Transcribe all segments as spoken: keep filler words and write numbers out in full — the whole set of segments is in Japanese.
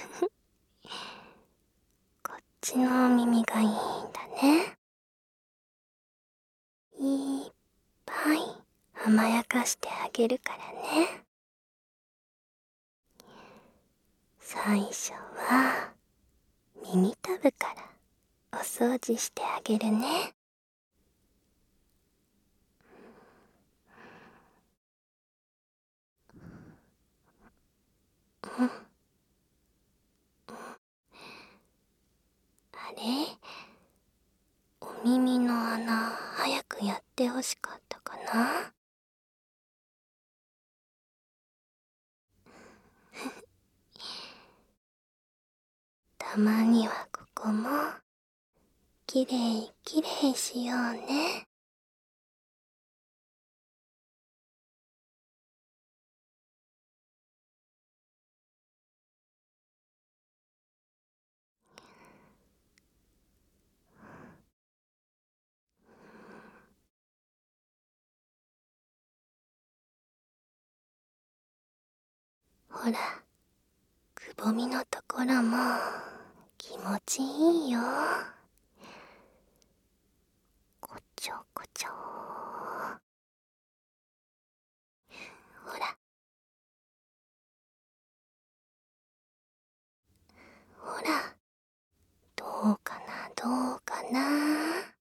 こっちのお耳がいいんだね。いっぱい甘やかしてあげるからね。最初は耳たぶからお掃除してあげるね。うん。あれ、お耳の穴早くやってほしかったかな。たまにはここもきれいきれいしようね。ほら、くぼみのところも気持ちいいよ。こちょこちょ。ほらほら、どうかなどうかな。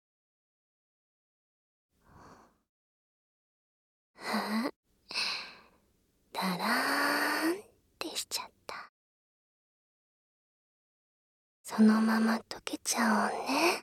あ、だらーんってしちゃった。そのまま溶けちゃおうね。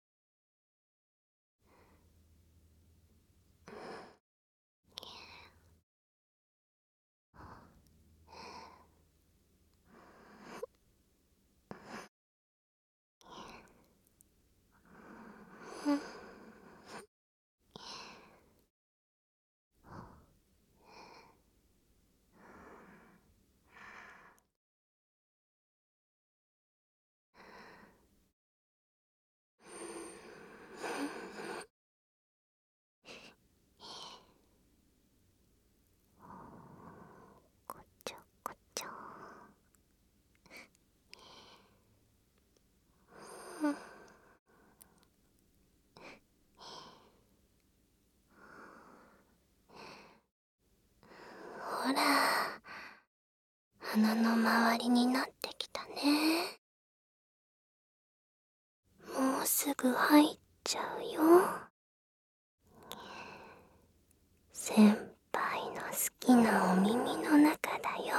こちょこちょ。ほら、鼻の周りになってきたね。もうすぐ入っちゃうよ。先輩の好きなお耳の中だよ。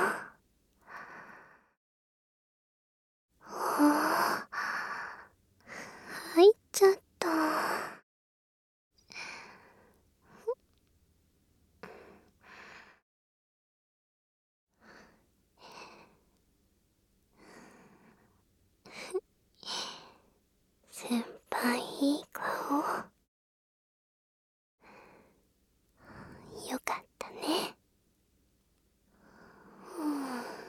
おー、入っちゃった。先輩いい顔。よかったね。うん、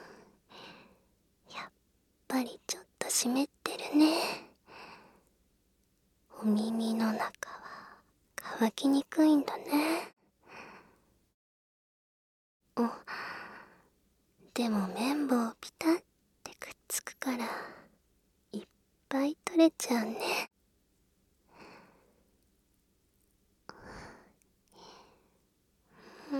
やっぱりちょっと湿ってるね。お耳の中は乾きにくいんだね。お、でも綿棒ピタってくっつくからいっぱい取れちゃうね。うん。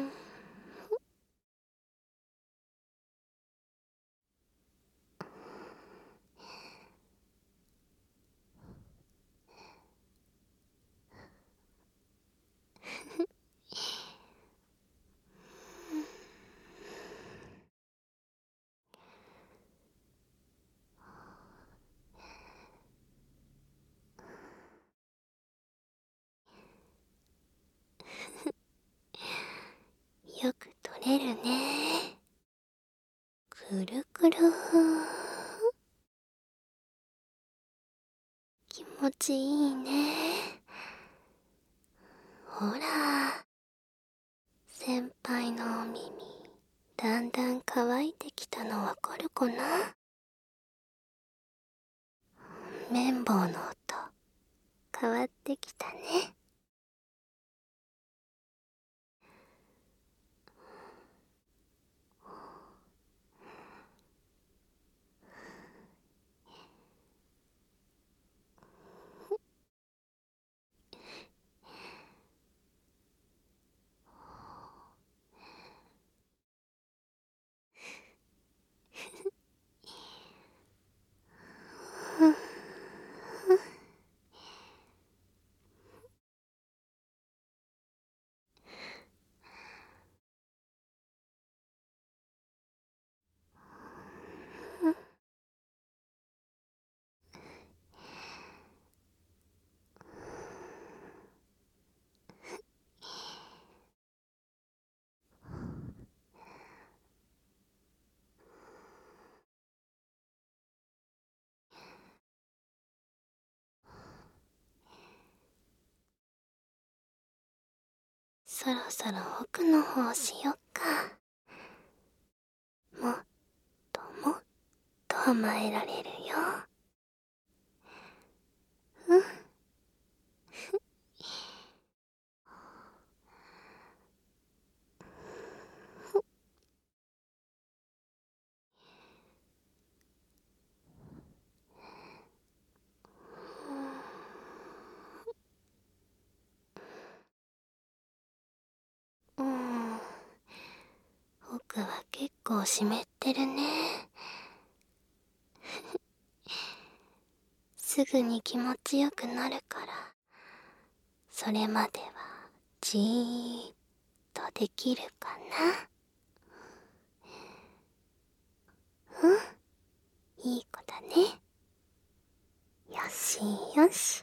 よく取れるね。くるくる。気持ちいいね。ほら、先輩のお耳だんだん乾いてきたのわかるかな。綿棒の音変わってきたね。 そろそろ奥の方しよっか。もっともっと甘えられるよ。うん。うん。奥は結構湿ってるね。すぐに気持ちよくなるから、それまではじーっとできるかな。うん、いい子だね。よしよし。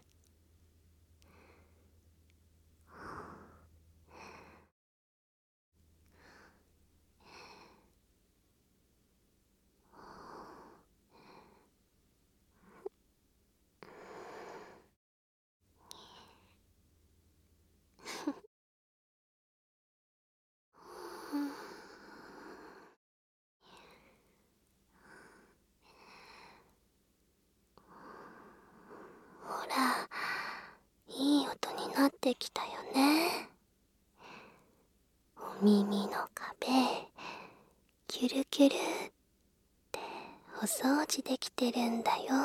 ほら、いい音になってきたよね。お耳の壁、キュルキュルってお掃除できてるんだよ。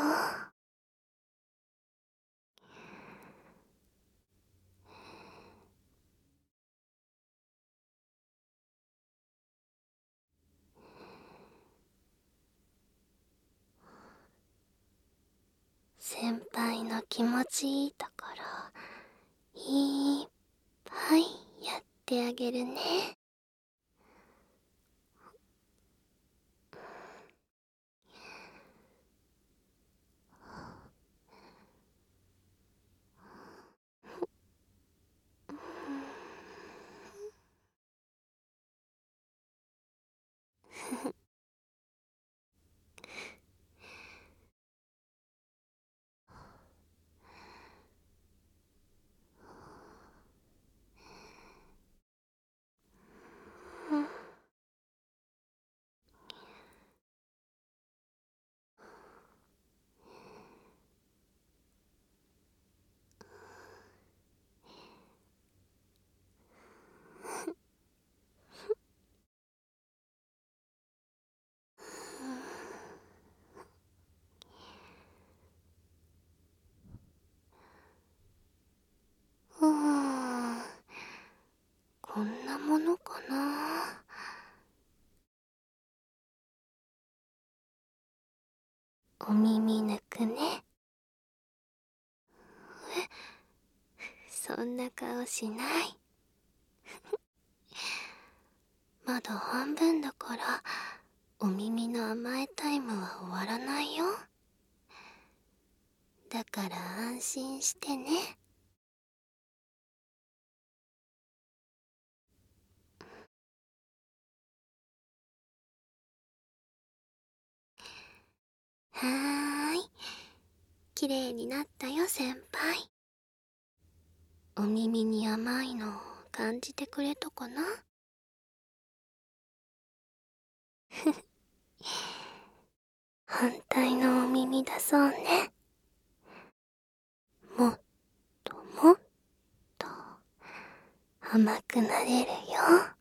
先輩の気持ちいいところ、いっぱいやってあげるね。うーん、こんなものかな。お耳抜くね。そんな顔しない。まだ半分だから、お耳の甘えタイムは終わらないよ。だから安心してね。はーい。きれいになったよ、先輩。お耳に甘いの感じてくれたかな。反対のお耳だそうね。もっともっと甘くなれるよ。